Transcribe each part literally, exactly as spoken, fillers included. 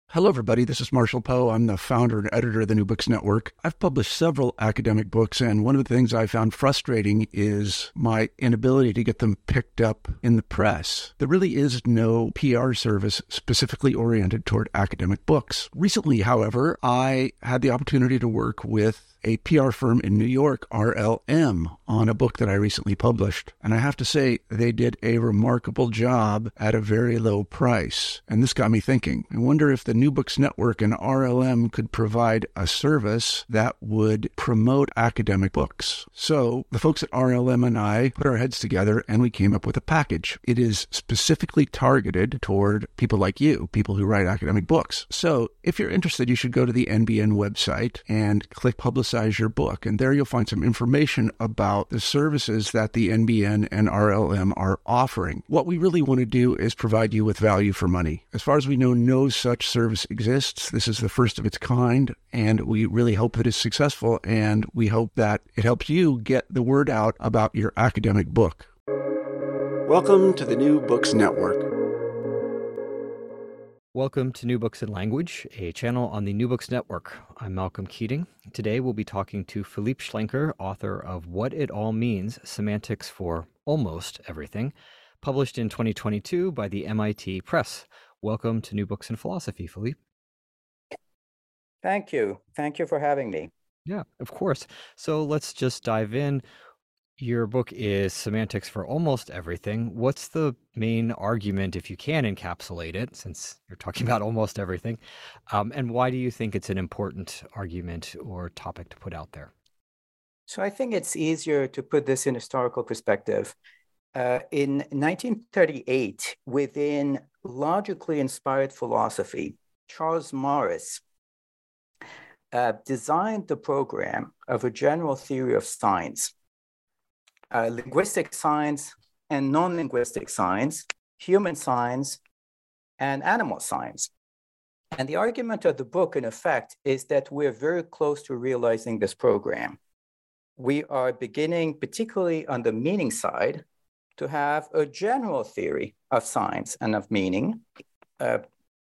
Hello, everybody. This is Marshall Poe. I'm the founder and editor of the New Books Network. I've published several academic books, and one of the things I found frustrating is my inability to get them picked up in the press. There really is no P R service specifically oriented toward academic books. Recently, however, I had the opportunity to work with a P R firm in New York, R L M, on a book that I recently published. And I have to say, they did a remarkable job at a very low price. And this got me thinking. I wonder if the New Books Network and R L M could provide a service that would promote academic books. So the folks at R L M and I put our heads together and we came up with a package. It is specifically targeted toward people like you, people who write academic books. So if you're interested, you should go to the N B N website and click Publicize your book. And there you'll find some information about the services that the N B N and R L M are offering. What we really want to do is provide you with value for money. As far as we know, no such service exists. This is the first of its kind, and we really hope that it's successful, and we hope that it helps you get the word out about your academic book. Welcome to the New Books Network. Welcome to New Books in Language, a channel on the New Books Network. I'm Malcolm Keating. Today we'll be talking to Philippe Schlenker, author of What It All Means, Semantics for Almost Everything, published in twenty twenty-two by the M I T Press. Welcome to New Books in Philosophy, Philippe. Thank you. Thank you for having me. Yeah, of course. So let's just dive in. Your book is Semantics for Almost Everything. What's the main argument, if you can encapsulate it, since you're talking about almost everything, um, and why do you think it's an important argument or topic to put out there? So I think it's easier to put this in historical perspective. Uh, in nineteen thirty-eight, within logically inspired philosophy, Charles Morris uh, designed the program of a general theory of science. Uh, linguistic science and non-linguistic science, human science, and animal science. And the argument of the book, in effect, is that we're very close to realizing this program. We are beginning, particularly on the meaning side, to have a general theory of science and of meaning, uh,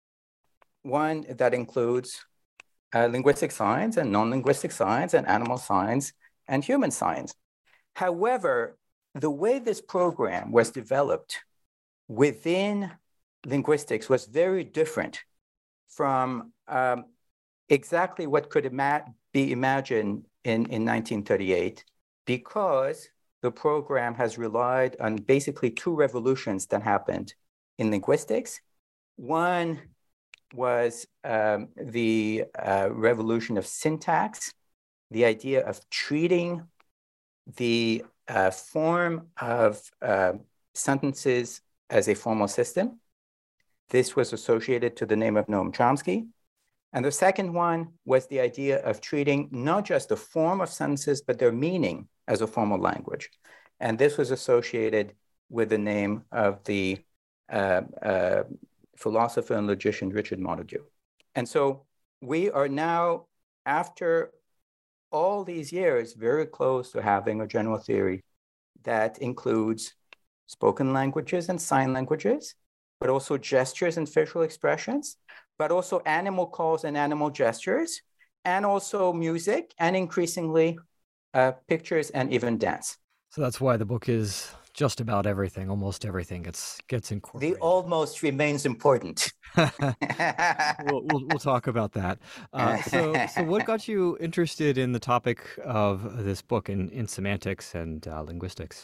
one that includes uh, linguistic science and non-linguistic science and animal science and human science. However, the way this program was developed within linguistics was very different from um, exactly what could ima- be imagined in, in nineteen thirty-eight, because the program has relied on basically two revolutions that happened in linguistics. One was um, the uh, revolution of syntax, the idea of treating the uh, form of uh, sentences as a formal system. This was associated to the name of Noam Chomsky. And the second one was the idea of treating not just the form of sentences, but their meaning as a formal language. And this was associated with the name of the uh, uh, philosopher and logician Richard Montague. And so we are now, after all these years, very close to having a general theory that includes spoken languages and sign languages, but also gestures and facial expressions, but also animal calls and animal gestures, and also music, and increasingly uh, pictures and even dance. So that's why the book is just about everything, almost everything gets gets incorporated. The almost remains important. we'll, we'll we'll talk about that. Uh, so so what got you interested in the topic of this book in, in semantics and uh, linguistics?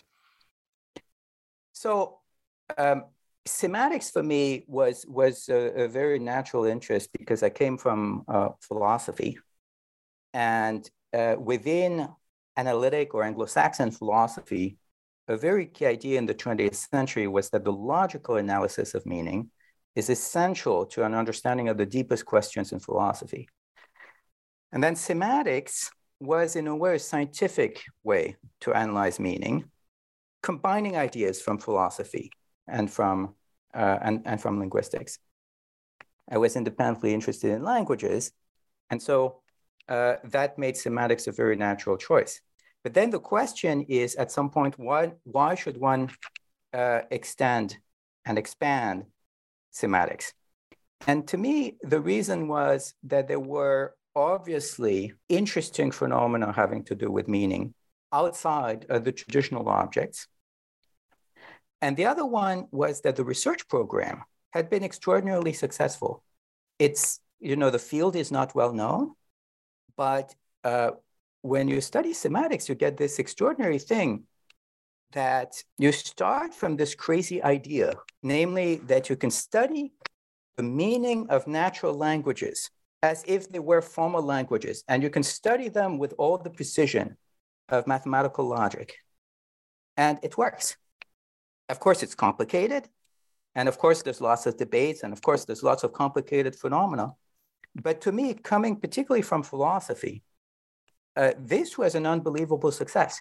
So um, semantics for me was was a, a very natural interest because I came from uh, philosophy, and uh, within analytic or Anglo-Saxon philosophy, a very key idea in the twentieth century was that the logical analysis of meaning is essential to an understanding of the deepest questions in philosophy. And then semantics was, in a way, a scientific way to analyze meaning, combining ideas from philosophy and from, uh, and, and from linguistics. I was independently interested in languages, and so uh, that made semantics a very natural choice. But then the question is, at some point, why, why should one uh, extend and expand semantics? And to me, the reason was that there were obviously interesting phenomena having to do with meaning outside of the traditional objects. And the other one was that the research program had been extraordinarily successful. It's, you know, the field is not well known, but uh, when you study semantics, you get this extraordinary thing that you start from this crazy idea, namely that you can study the meaning of natural languages as if they were formal languages, and you can study them with all the precision of mathematical logic. And it works. Of course, it's complicated. And of course, there's lots of debates. And of course, there's lots of complicated phenomena. But to me, coming particularly from philosophy, uh, this was an unbelievable success.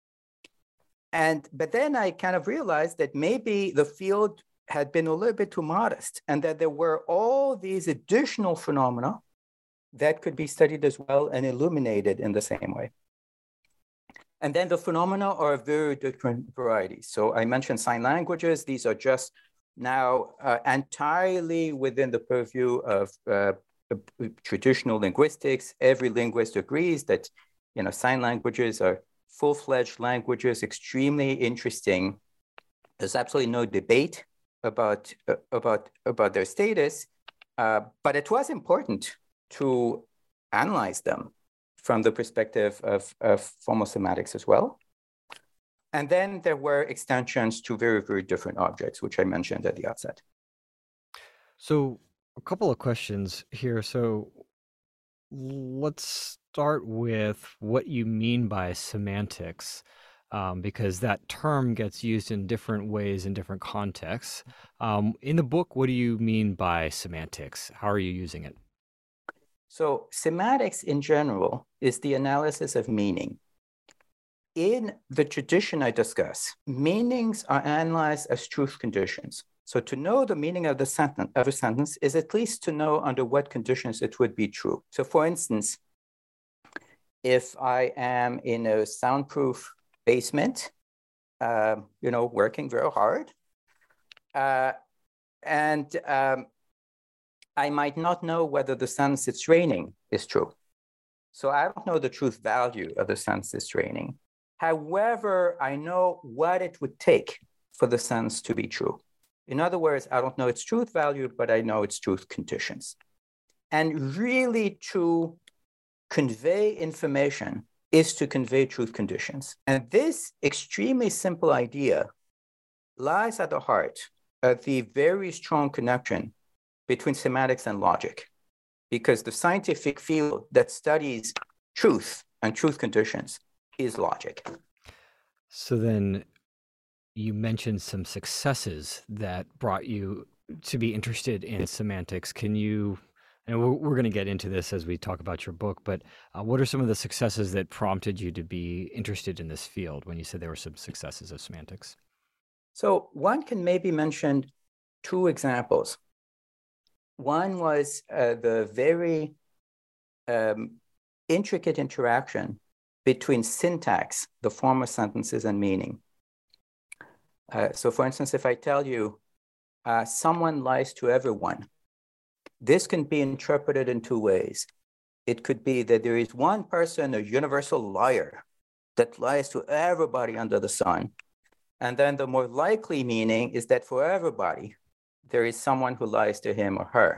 And, but then I kind of realized that maybe the field had been a little bit too modest and that there were all these additional phenomena that could be studied as well and illuminated in the same way. And then the phenomena are of very different varieties. So I mentioned sign languages. These are just now uh, entirely within the purview of uh, traditional linguistics. Every linguist agrees that, you know, sign languages are full-fledged languages, extremely interesting. There's absolutely no debate about, uh, about, about their status, uh, but it was important to analyze them from the perspective of, of formal semantics as well. And then there were extensions to very, very different objects, which I mentioned at the outset. So a couple of questions here. So let's start with what you mean by semantics, um, because that term gets used in different ways in different contexts. Um, in the book, what do you mean by semantics? How are you using it? So semantics in general is the analysis of meaning. In the tradition I discuss, meanings are analyzed as truth conditions. So to know the meaning of the sentence of a sentence is at least to know under what conditions it would be true. So for instance, if I am in a soundproof basement, uh, you know, working very hard, uh, and um, I might not know whether the sentence it's raining is true. So I don't know the truth value of the sentence it's raining. However, I know what it would take for the sentence to be true. In other words, I don't know its truth value, but I know its truth conditions. And really to convey information is to convey truth conditions. And this extremely simple idea lies at the heart of the very strong connection between semantics and logic, because the scientific field that studies truth and truth conditions is logic. So then you mentioned some successes that brought you to be interested in semantics. Can you, and we're, we're going to get into this as we talk about your book, but uh, what are some of the successes that prompted you to be interested in this field when you said there were some successes of semantics? So one can maybe mention two examples. One was uh, the very um, intricate interaction between syntax, the form of sentences, and meaning. Uh, so for instance, if I tell you, uh, someone lies to everyone, this can be interpreted in two ways. It could be that there is one person, a universal liar, that lies to everybody under the sun. And then the more likely meaning is that for everybody, there is someone who lies to him or her.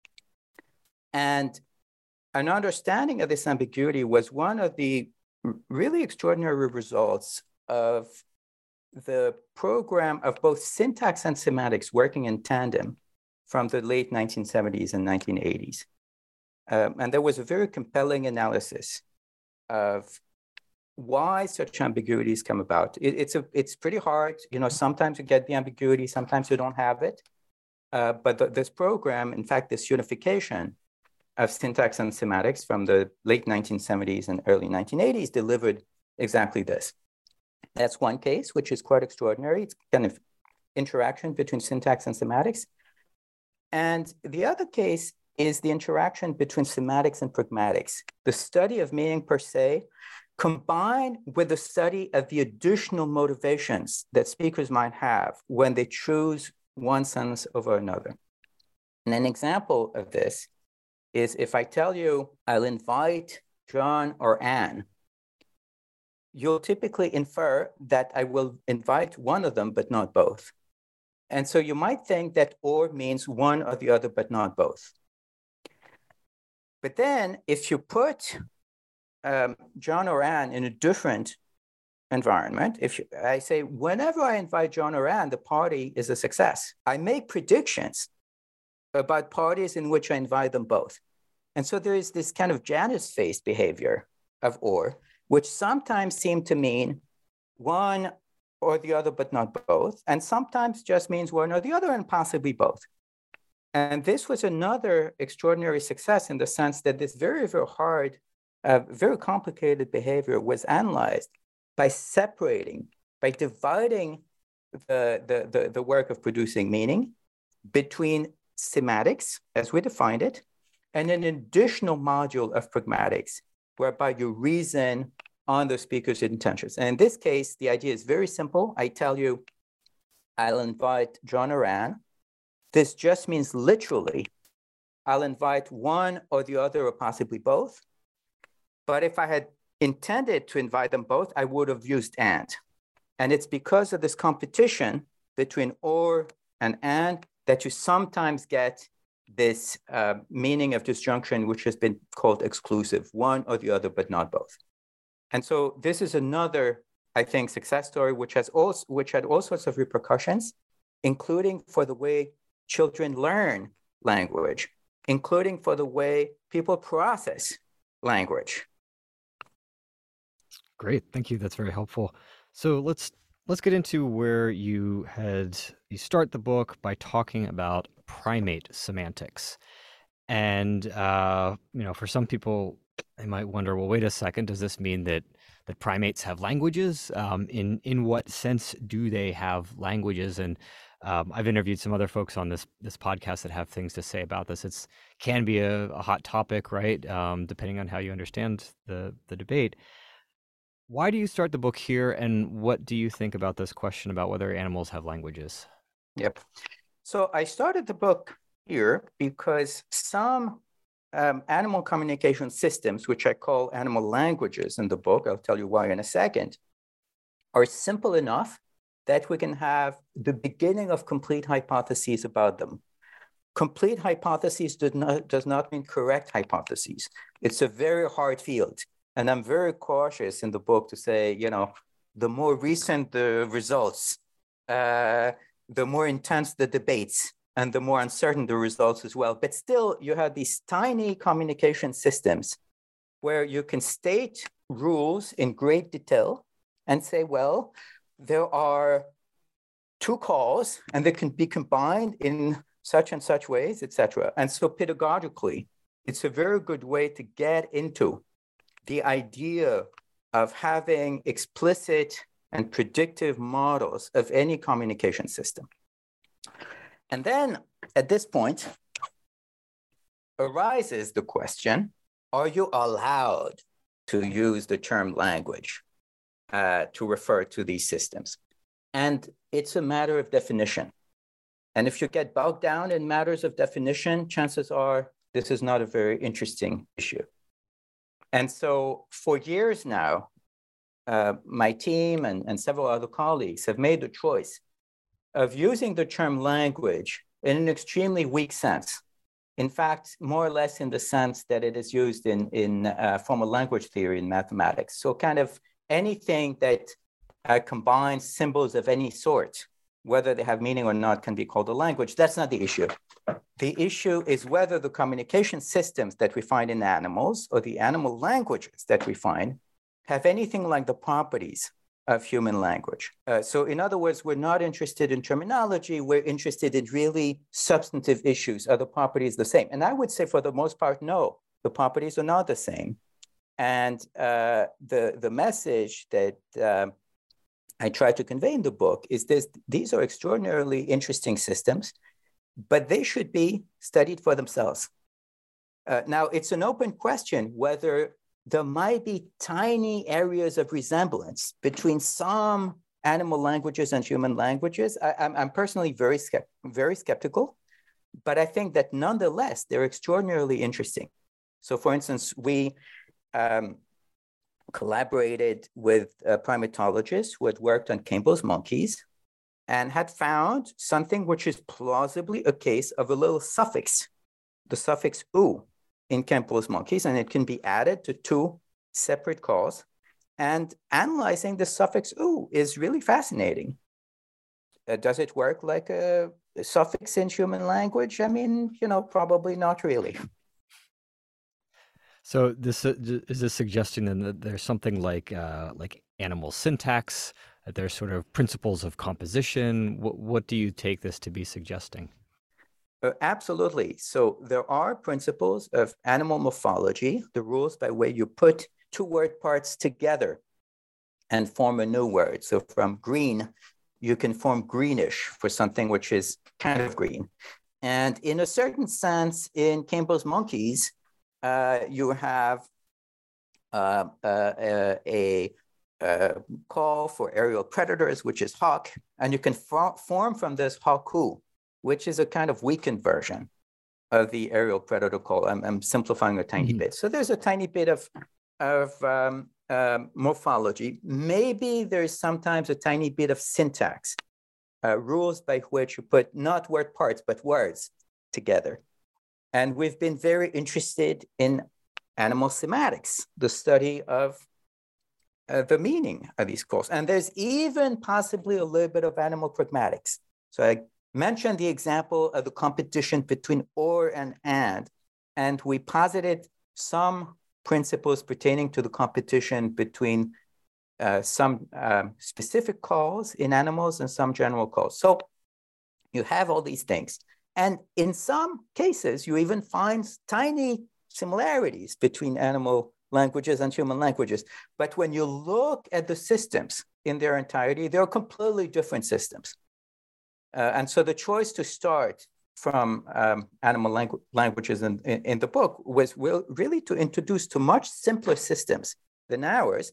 And an understanding of this ambiguity was one of the really extraordinary results of the program of both syntax and semantics working in tandem from the late nineteen seventies and nineteen eighties. Um, and there was a very compelling analysis of why such ambiguities come about. It, it's, a, it's pretty hard. You know, sometimes you get the ambiguity, sometimes you don't have it. Uh, but the, this program, in fact, this unification of syntax and semantics from the late nineteen seventies and early nineteen eighties delivered exactly this. That's one case, which is quite extraordinary. It's kind of interaction between syntax and semantics. And the other case is the interaction between semantics and pragmatics, the study of meaning per se, combined with the study of the additional motivations that speakers might have when they choose one sentence over another. And an example of this is if I tell you, I'll invite John or Anne, you'll typically infer that I will invite one of them, but not both. And so you might think that or means one or the other, but not both. But then if you put um, John or Anne in a different environment, if you, I say, whenever I invite John or Anne, the party is a success. I make predictions about parties in which I invite them both. And so there is this kind of Janus-faced behavior of or, which sometimes seem to mean one or the other, but not both, and sometimes just means one or the other and possibly both. And this was another extraordinary success in the sense that this very, very hard, uh, very complicated behavior was analyzed by separating, by dividing the, the, the, the work of producing meaning between semantics, as we defined it, and an additional module of pragmatics, whereby you reason on the speaker's intentions. And in this case, the idea is very simple. I tell you, I'll invite John or Anne. This just means literally, I'll invite one or the other or possibly both. But if I had intended to invite them both, I would have used and. And it's because of this competition between or and and that you sometimes get this uh, meaning of disjunction, which has been called exclusive, one or the other, but not both. And so this is another, I think, success story, which has also, which had all sorts of repercussions, including for the way children learn language, including for the way people process language. Great, thank you. That's very helpful. So let's let's get into where you had you start the book by talking about primate semantics, and uh, you know, for some people, they might wonder, well, wait a second, does this mean that that primates have languages? Um, in in what sense do they have languages? And um, I've interviewed some other folks on this this podcast that have things to say about this. It's can be a, a hot topic, right? Um, depending on how you understand the the debate. Why do you start the book here, and what do you think about this question about whether animals have languages? Yep. So I started the book here because some um, animal communication systems, which I call animal languages in the book, I'll tell you why in a second, are simple enough that we can have the beginning of complete hypotheses about them. Complete hypotheses does not, does not mean correct hypotheses. It's a very hard field. And I'm very cautious in the book to say, you know, the more recent the results, uh, the more intense the debates, and the more uncertain the results as well. But still, you have these tiny communication systems where you can state rules in great detail and say, well, there are two calls, and they can be combined in such and such ways, et cetera. And so pedagogically, it's a very good way to get into the idea of having explicit and predictive models of any communication system. And then at this point arises the question, are you allowed to use the term language uh, to refer to these systems? And it's a matter of definition. And if you get bogged down in matters of definition, chances are this is not a very interesting issue. And so for years now, uh, my team and, and several other colleagues have made the choice of using the term language in an extremely weak sense. In fact, more or less in the sense that it is used in, in uh, formal language theory in mathematics. So kind of anything that uh, combines symbols of any sort, whether they have meaning or not, can be called a language. That's not the issue. The issue is whether the communication systems that we find in animals or the animal languages that we find have anything like the properties of human language. Uh, so in other words, we're not interested in terminology, we're interested in really substantive issues. Are the properties the same? And I would say for the most part, no, the properties are not the same. And uh, the, the message that uh, I try to convey in the book is this: these are extraordinarily interesting systems, but they should be studied for themselves. Uh, now, it's an open question whether there might be tiny areas of resemblance between some animal languages and human languages. I, I'm, I'm personally very, skept- very skeptical, but I think that nonetheless, they're extraordinarily interesting. So for instance, we um, collaborated with uh, primatologists who had worked on Campbell's monkeys and had found something which is plausibly a case of a little suffix, the suffix "u" in Campbell's monkeys, and it can be added to two separate calls. And analyzing the suffix "u" is really fascinating. Uh, does it work like a, a suffix in human language? I mean, you know, probably not really. So this uh, is this suggesting then that there's something like uh, like animal syntax, that there's sort of principles of composition. What, what do you take this to be suggesting? Uh, absolutely. So there are principles of animal morphology, the rules by which you put two word parts together and form a new word. So from green, you can form greenish for something which is kind of green. And in a certain sense, in Campbell's monkeys, uh, you have uh, uh, a, a, a call for aerial predators, which is hawk, and you can for form from this hawku, which is a kind of weakened version of the aerial predator call. I'm, I'm simplifying a tiny mm-hmm. bit. So there's a tiny bit of, of um, um, morphology. Maybe there's sometimes a tiny bit of syntax, uh, rules by which you put not word parts, but words together. And we've been very interested in animal sematics, the study of uh, the meaning of these calls. And there's even possibly a little bit of animal pragmatics. So I mentioned the example of the competition between or and and, and we posited some principles pertaining to the competition between uh, some um, specific calls in animals and some general calls. So you have all these things. And in some cases, you even find tiny similarities between animal languages and human languages. But when you look at the systems in their entirety, they're completely different systems. Uh, and so the choice to start from um, animal langu languages in, in, in the book was will, really to introduce to much simpler systems than ours,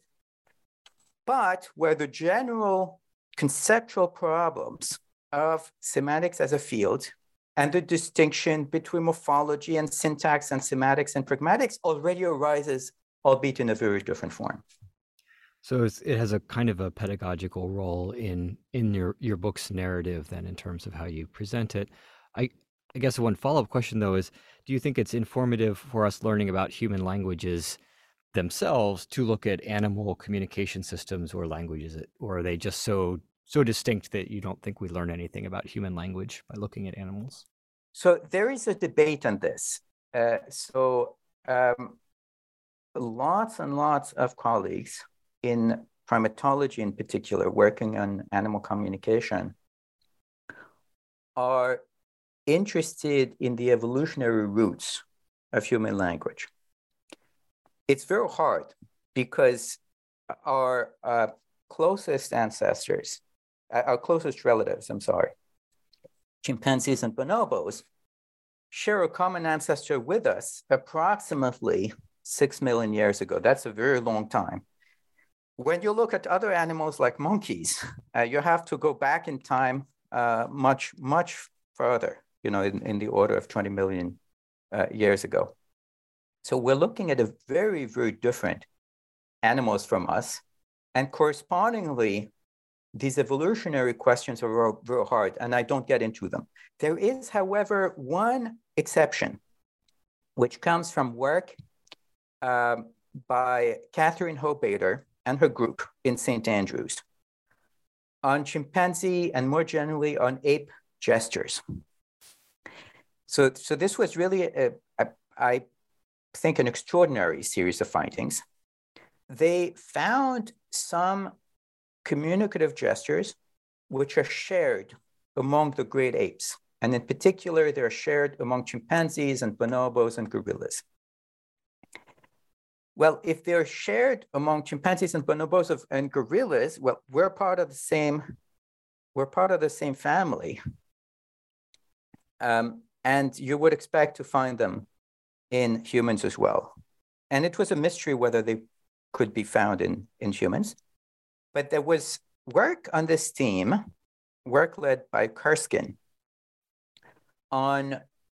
but where the general conceptual problems of semantics as a field and the distinction between morphology and syntax and semantics and pragmatics already arises, albeit in a very different form. So it's, it has a kind of a pedagogical role in in your your book's narrative, then, in terms of how you present it. I I guess one follow-up question, though, is: do you think it's informative for us learning about human languages themselves to look at animal communication systems or languages, or are they just so so distinct that you don't think we learn anything about human language by looking at animals? So there is a debate on this. Uh, so um, lots and lots of colleagues in primatology in particular, working on animal communication, are interested in the evolutionary roots of human language. It's very hard because our uh, closest ancestors, our closest relatives, I'm sorry, chimpanzees and bonobos, share a common ancestor with us approximately six million years ago. That's a very long time. When you look at other animals like monkeys, uh, you have to go back in time uh, much, much further, you know, in, in the order of twenty million uh, years ago. So we're looking at a very, very different animals from us. And correspondingly, these evolutionary questions are very hard, and I don't get into them. There is, however, one exception, which comes from work um, by Catherine Hobader and her group in Saint Andrews on chimpanzee and more generally on ape gestures. So, so this was really, a, a, I think, an extraordinary series of findings. They found some communicative gestures which are shared among the great apes. And in particular, they're shared among chimpanzees and bonobos and gorillas. Well, if they're shared among chimpanzees and bonobos of, and gorillas, well, we're part of the same, we're part of the same family. Um, and you would expect to find them in humans as well. And it was a mystery whether they could be found in, in humans. But there was work on this theme, work led by Kurskin, on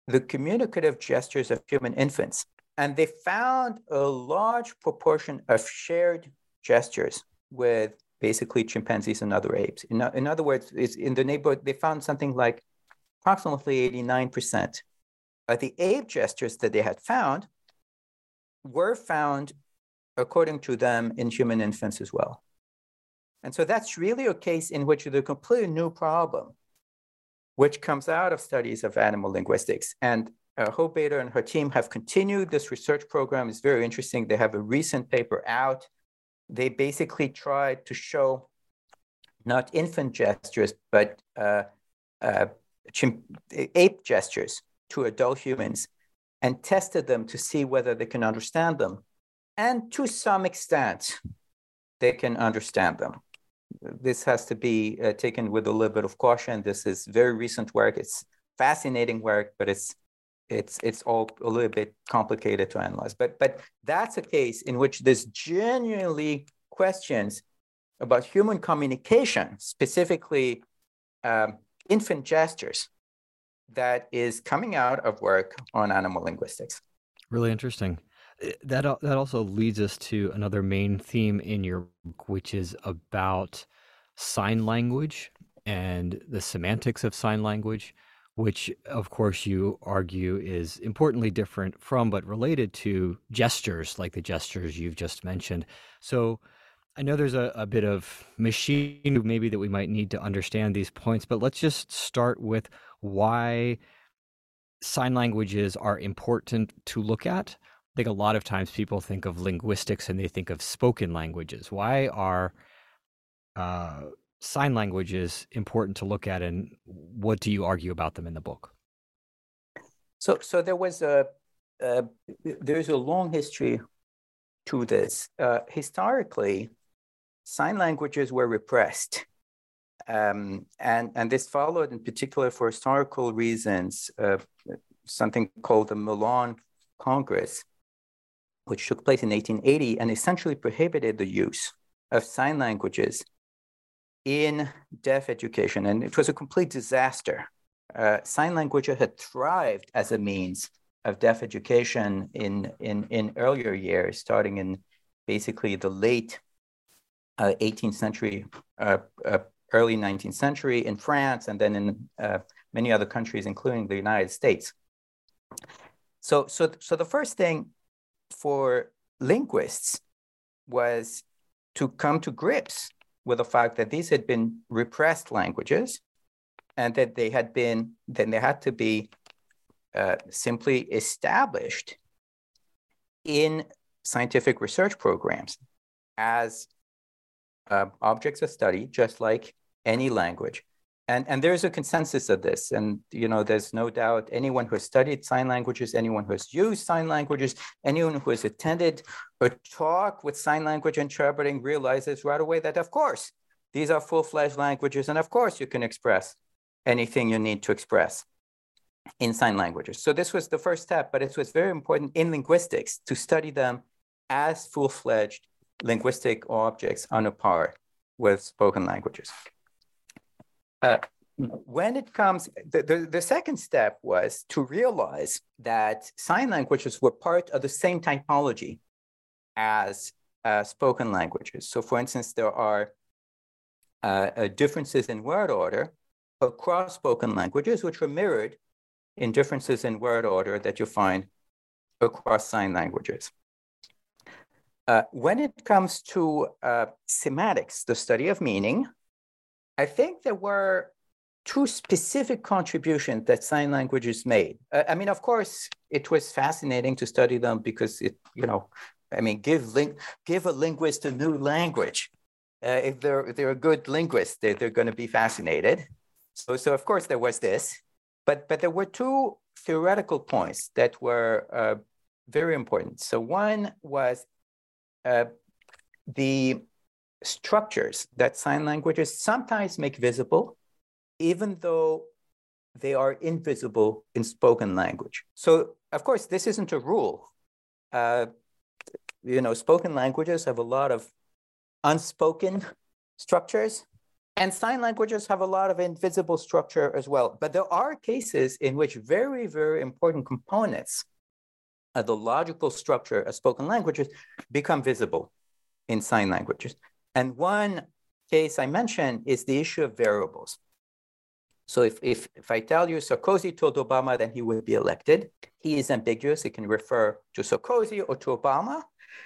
the communicative gestures of human infants. And they found a large proportion of shared gestures with basically chimpanzees and other apes. In, in other words, it's in the neighborhood, they found something like approximately eighty-nine percent of the ape gestures that they had found were found, according to them, in human infants as well. And so that's really a case in which there's a completely new problem, which comes out of studies of animal linguistics. And uh, Hope Bader and her team have continued this research program. It's very interesting. They have a recent paper out. They basically tried to show not infant gestures, but uh, uh, chimp- ape gestures to adult humans and tested them to see whether they can understand them. And to some extent, they can understand them. This has to be uh, taken with a little bit of caution. This is very recent work. It's fascinating work, but it's it's it's all a little bit complicated to analyze. But but that's a case in which there's genuinely questions about human communication, specifically um, infant gestures, that is coming out of work on animal linguistics. Really interesting. That that also leads us to another main theme in your book, which is about sign language and the semantics of sign language, which, of course, you argue is importantly different from, but related to gestures, like the gestures you've just mentioned. So I know there's a, a bit of machine maybe that we might need to understand these points, but let's just start with why sign languages are important to look at. I think a lot of times people think of linguistics and they think of spoken languages. Why are uh, sign languages important to look at, and what do you argue about them in the book? So, so there was a uh, there's a long history to this. Uh, historically, sign languages were repressed, um, and and this followed in particular for historical reasons. Uh, something called the Milan Congress, which took place in eighteen eighty and essentially prohibited the use of sign languages in deaf education. And it was a complete disaster. Uh, sign language had thrived as a means of deaf education in, in, in earlier years, starting in basically the late uh, eighteenth century, uh, uh, early nineteenth century in France, and then in uh, many other countries, including the United States. So, so, so the first thing for linguists was to come to grips with the fact that these had been repressed languages, and that they had been, then they had to be uh, simply established in scientific research programs as uh, objects of study, just like any language. And, and there's a consensus of this. And, you know, there's no doubt anyone who has studied sign languages, anyone who has used sign languages, anyone who has attended a talk with sign language interpreting realizes right away that, of course, these are full-fledged languages. And of course, you can express anything you need to express in sign languages. So this was the first step, but it was very important in linguistics to study them as full-fledged linguistic objects on a par with spoken languages. Uh, when it comes, the, the, the second step was to realize that sign languages were part of the same typology as uh, spoken languages. So for instance, there are uh, uh, differences in word order across spoken languages, which are mirrored in differences in word order that you find across sign languages. Uh, when it comes to uh, semantics, the study of meaning, I think there were two specific contributions that sign languages made. Uh, I mean, of course, it was fascinating to study them because it, you know, I mean, give ling- give a linguist a new language. Uh, if they're if they're a good linguist, they, they're going to be fascinated. So, so of course there was this, but but there were two theoretical points that were uh, very important. So one was uh, the structures that sign languages sometimes make visible, even though they are invisible in spoken language. So, of course, this isn't a rule. Uh, you know, spoken languages have a lot of unspoken structures And sign languages have a lot of invisible structure as well. But there are cases in which very, very important components of the logical structure of spoken languages become visible in sign languages. And one case I mentioned is the issue of variables. So if, if, if I tell you Sarkozy told Obama that he would be elected, he is ambiguous. It can refer to Sarkozy or to Obama.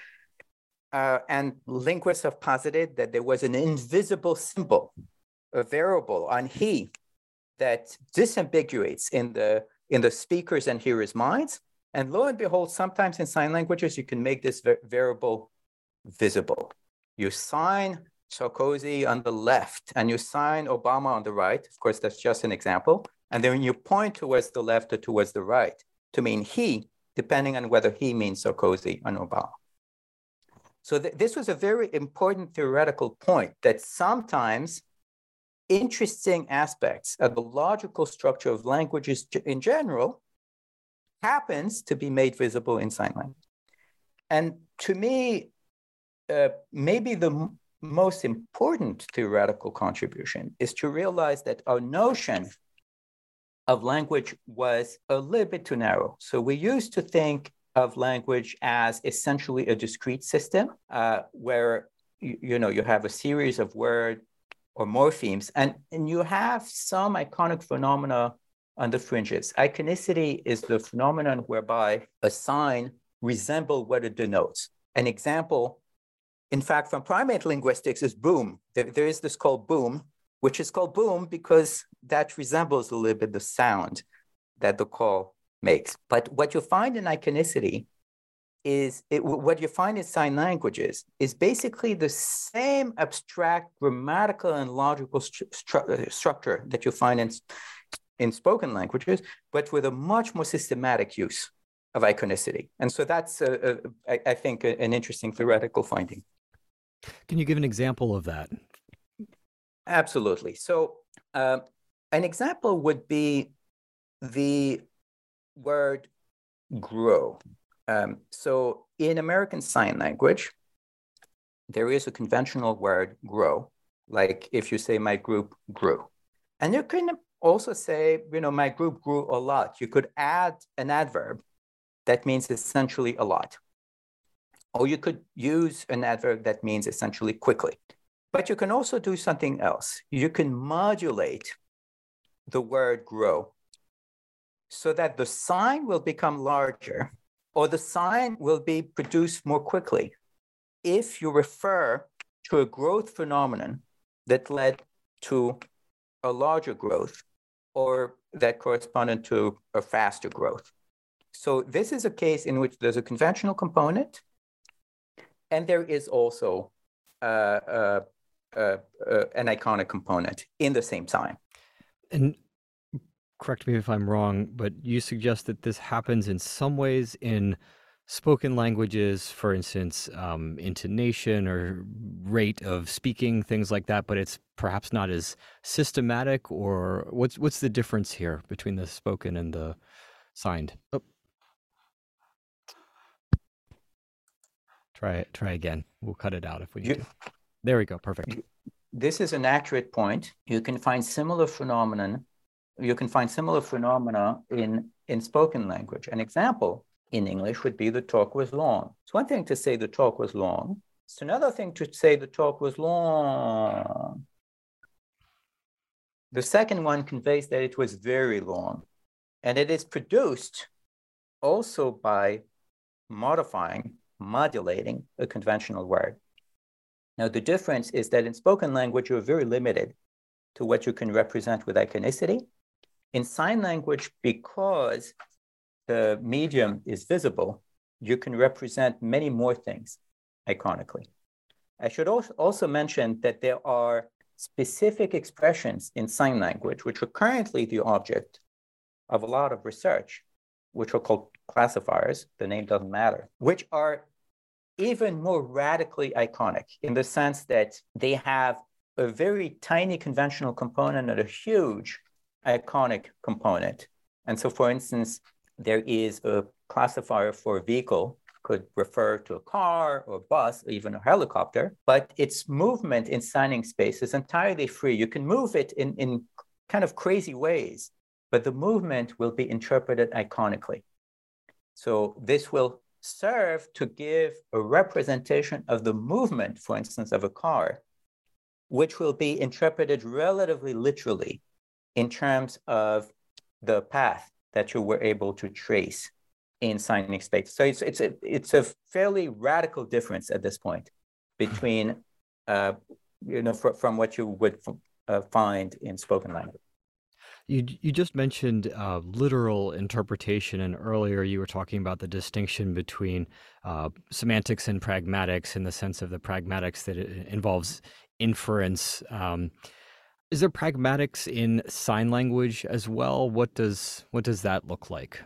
Uh, and linguists have posited that there was an invisible symbol, a variable on he, that disambiguates in the, in the speakers' and hearers' minds. And lo and behold, sometimes in sign languages, you can make this variable visible. You sign Sarkozy on the left and you sign Obama on the right. Of course, that's just an example. And then you point towards the left or towards the right to mean he, depending on whether he means Sarkozy or Obama. So th this was a very important theoretical point that sometimes interesting aspects of the logical structure of languages in general happens to be made visible in sign language. And to me, uh, maybe the m most important theoretical contribution is to realize that our notion of language was a little bit too narrow. So we used to think of language as essentially a discrete system uh, where you, you know you have a series of words or morphemes, and, and you have some iconic phenomena on the fringes. Iconicity is the phenomenon whereby a sign resembles what it denotes. An example, in fact, from primate linguistics is boom. There, there is this called boom, which is called boom because that resembles a little bit the sound that the call makes. But what you find in iconicity is, it, what you find in sign languages is basically the same abstract grammatical and logical stru stru structure that you find in, in spoken languages, but with a much more systematic use of iconicity. And so that's, a, a, I, I think, a, an interesting theoretical finding. Can you give an example of that? Absolutely. So um, an example would be the word grow. Um, so in American Sign Language, there is a conventional word grow, like if you say my group grew. And you can also say, you know, my group grew a lot. You could add an adverb that means essentially a lot. Or you could use an adverb that means essentially quickly. But you can also do something else. You can modulate the word grow so that the sign will become larger or the sign will be produced more quickly if you refer to a growth phenomenon that led to a larger growth or that corresponded to a faster growth. So this is a case in which there's a conventional component and there is also uh, uh, uh, uh, an iconic component in the same sign. And correct me if I'm wrong, but you suggest that this happens in some ways in spoken languages, for instance, um, intonation or rate of speaking, things like that, but it's perhaps not as systematic, or what's, what's the difference here between the spoken and the signed? Oh. Try it, try again. We'll cut it out if we need you, to. There we go, perfect. This is an accurate point. You can find similar phenomenon You can find similar phenomena in, in spoken language. An example in English would be the talk was long. It's one thing to say the talk was long. It's another thing to say the talk was long. The second one conveys that it was very long. And it is produced also by modifying, modulating a conventional word. Now, the difference is that in spoken language, you're very limited to what you can represent with iconicity. In sign language, because the medium is visible, you can represent many more things iconically. I should also mention that there are specific expressions in sign language, which are currently the object of a lot of research, which are called classifiers, the name doesn't matter, which are even more radically iconic in the sense that they have a very tiny conventional component and a huge iconic component. And so, for instance, there is a classifier for vehicle could refer to a car or bus, or even a helicopter, but its movement in signing space is entirely free. You can move it in, in kind of crazy ways, but the movement will be interpreted iconically. So this will serve to give a representation of the movement, for instance, of a car, which will be interpreted relatively literally in terms of the path that you were able to trace in signing space. So it's it's a, it's a fairly radical difference at this point between, uh, you know, fr- from what you would uh, find in spoken language. You you just mentioned uh, literal interpretation, and earlier you were talking about the distinction between uh, semantics and pragmatics, in the sense of the pragmatics that it involves inference. Um, is there pragmatics in sign language as well? What does what does that look like?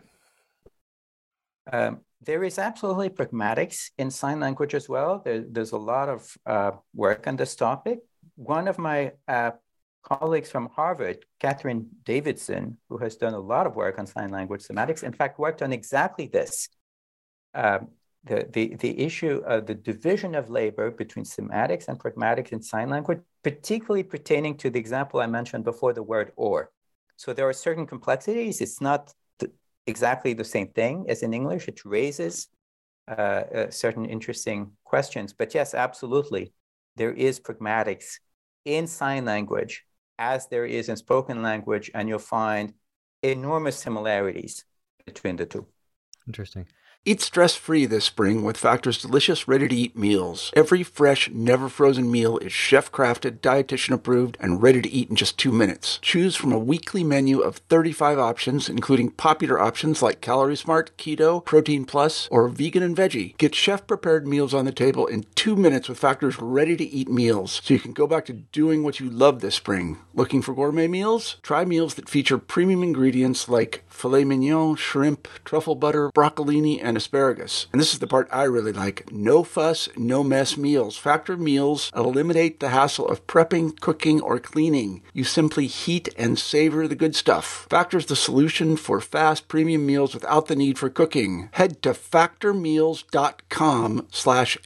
Um, there is absolutely pragmatics in sign language as well. There, there's a lot of uh, work on this topic. One of my uh, colleagues from Harvard, Catherine Davidson, who has done a lot of work on sign language semantics, in fact, worked on exactly this. Um, the, the, the issue of the division of labor between semantics and pragmatics in sign language, particularly pertaining to the example I mentioned before, the word or. So there are certain complexities. It's not the, exactly the same thing as in English. It raises uh, uh, certain interesting questions. But yes, absolutely, there is pragmatics in sign language as there is in spoken language, and you'll find enormous similarities between the two. Interesting. Eat stress-free this spring with Factor's delicious, ready-to-eat meals. Every fresh, never-frozen meal is chef-crafted, dietitian-approved, and ready to eat in just two minutes. Choose from a weekly menu of thirty-five options, including popular options like Calorie Smart, Keto, Protein Plus, or Vegan and Veggie. Get chef-prepared meals on the table in two minutes with Factor's ready-to-eat meals, so you can go back to doing what you love this spring. Looking for gourmet meals? Try meals that feature premium ingredients like filet mignon, shrimp, truffle butter, broccolini, and asparagus. And this is the part I really like. No fuss, no mess meals. Factor meals eliminate the hassle of prepping, cooking, or cleaning. You simply heat and savor the good stuff. Factor's the solution for fast premium meals without the need for cooking. Head to factormeals.com slash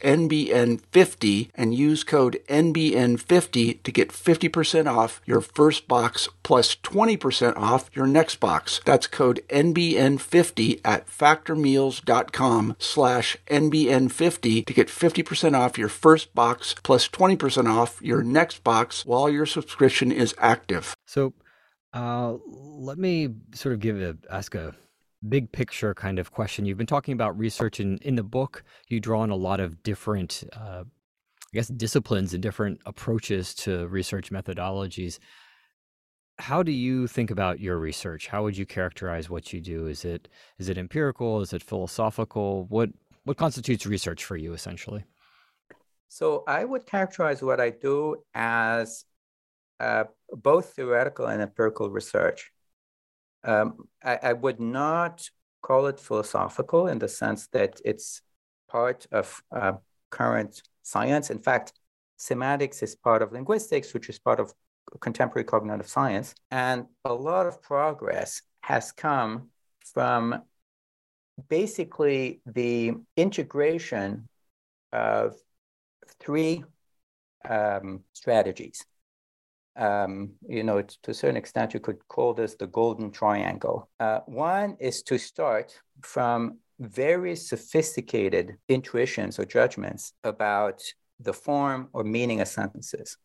NBN50 and use code N B N fifty to get fifty percent off your first box plus twenty percent off your next box. That's code N B N fifty at factormeals.com slash N B N fifty to get fifty percent off your first box plus twenty percent off your next box while your subscription is active. So uh, let me sort of give a, ask a big picture kind of question. You've been talking about research in, in the book. You draw on a lot of different, uh, I guess, disciplines and different approaches to research methodologies. How do you think about your research? How would you characterize what you do? Is it is it empirical? Is it philosophical? What what constitutes research for you, essentially? So I would characterize what I do as uh, both theoretical and empirical research. Um, I, I would not call it philosophical in the sense that it's part of uh, current science. In fact, semantics is part of linguistics, which is part of contemporary cognitive science. And a lot of progress has come from basically the integration of three um, strategies. Um, you know, to a certain extent, you could call this the golden triangle. Uh, one is to start from very sophisticated intuitions or judgments about the form or meaning of sentences.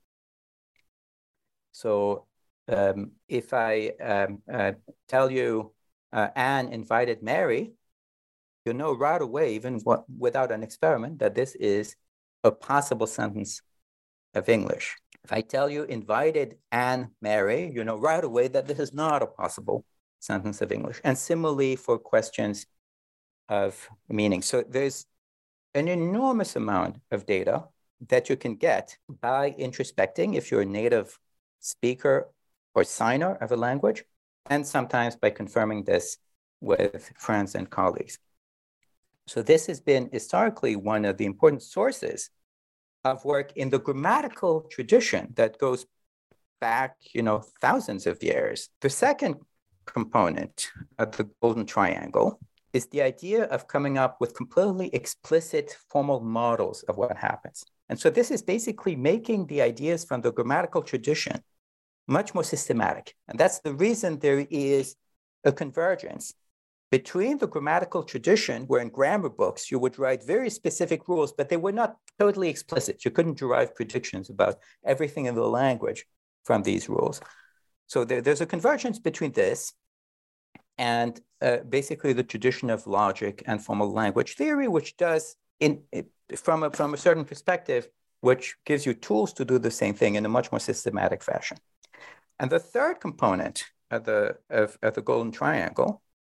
So um, if I um, uh, tell you uh, Anne invited Mary, you know right away, even w- without an experiment, that this is a possible sentence of English. If I tell you invited Anne Mary, you know right away that this is not a possible sentence of English. And similarly for questions of meaning. So there's an enormous amount of data that you can get by introspecting if you're a native speaker or signer of a language, and sometimes by confirming this with friends and colleagues. So this has been historically one of the important sources of work in the grammatical tradition that goes back, you know, thousands of years. The second component of the golden triangle is the idea of coming up with completely explicit formal models of what happens. And so this is basically making the ideas from the grammatical tradition much more systematic. And that's the reason there is a convergence between the grammatical tradition, where in grammar books you would write very specific rules, but they were not totally explicit. You couldn't derive predictions about everything in the language from these rules. So there, there's a convergence between this and uh, basically the tradition of logic and formal language theory, which does, in from a, from a certain perspective, which gives you tools to do the same thing in a much more systematic fashion. And the third component of the, of, of the Golden Triangle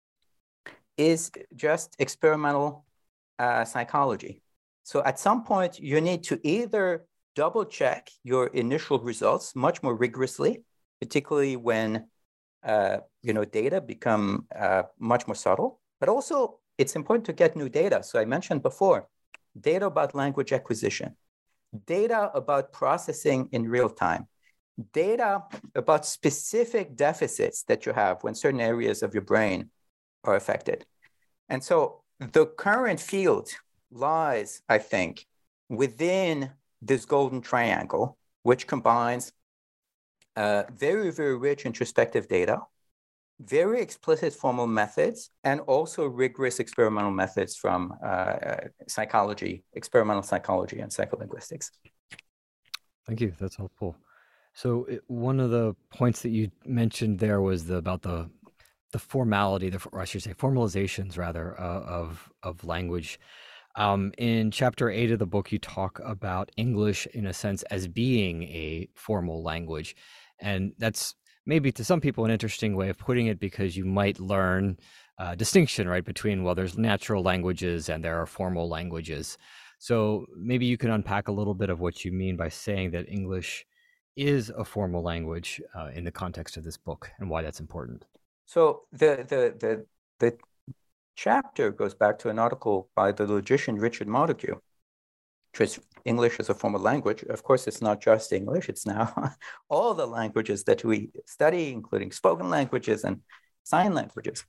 is just experimental uh, psychology. So at some point, you need to either double check your initial results much more rigorously, particularly when uh, you know, data become uh, much more subtle, but also it's important to get new data. So I mentioned before, data about language acquisition, data about processing in real time, data about specific deficits that you have when certain areas of your brain are affected. And so the current field lies, I think, within this golden triangle, which combines uh, very, very rich introspective data, very explicit formal methods, and also rigorous experimental methods from uh, psychology, experimental psychology and psycholinguistics. Thank you. That's helpful. So it, one of the points that you mentioned there was the, about the the formality, the, or I should say formalizations rather, uh, of of language. Um, in chapter eight of the book, you talk about English in a sense as being a formal language. And that's maybe to some people an interesting way of putting it, because you might learn uh, distinction, right, between, well, there's natural languages and there are formal languages. So maybe you can unpack a little bit of what you mean by saying that English is a formal language uh, in the context of this book, and why that's important. So the, the, the, the chapter goes back to an article by the logician Richard Montague, which is English as a formal language. Of course, it's not just English, it's now all the languages that we study, including spoken languages and sign languages.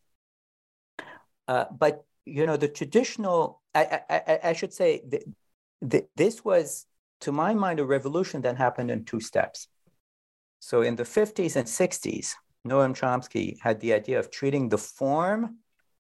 Uh, but, you know, the traditional, I, I, I should say, the, the, this was, to my mind, a revolution that happened in two steps. So in the fifties and sixties, Noam Chomsky had the idea of treating the form